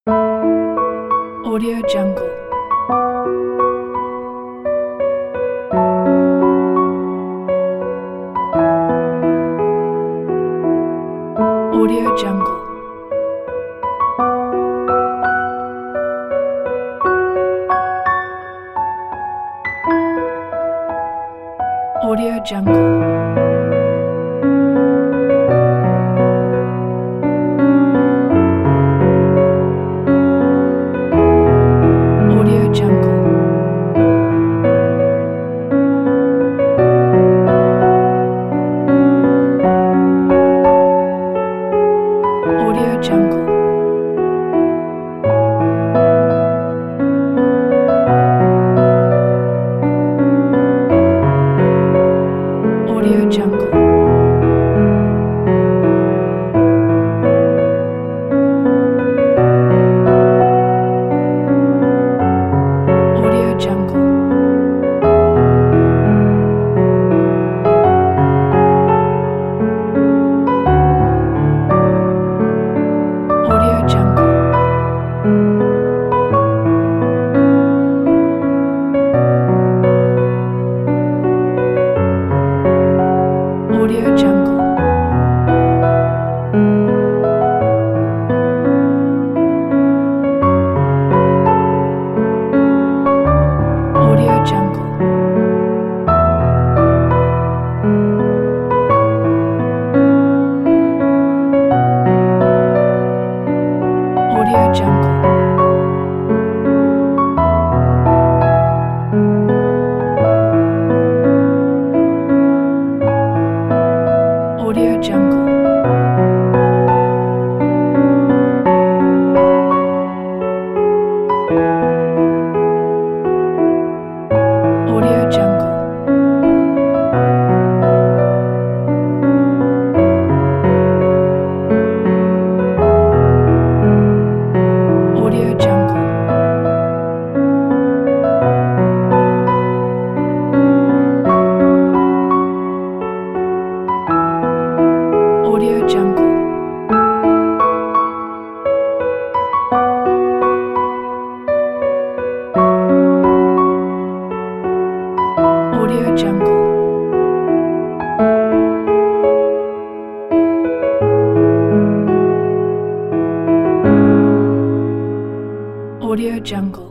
Audio Jungle. Audio Jungle. Audio Jungle. Audio Jungle. Audio Jungle. Audio Jungle. Audio Jungle. Audio Jungle. Audio Jungle. Audio Jungle. Audio Jungle. Audio Jungle. Audio Jungle. Audio Jungle. Audio Jungle. Audio Jungle. Audio Jungle.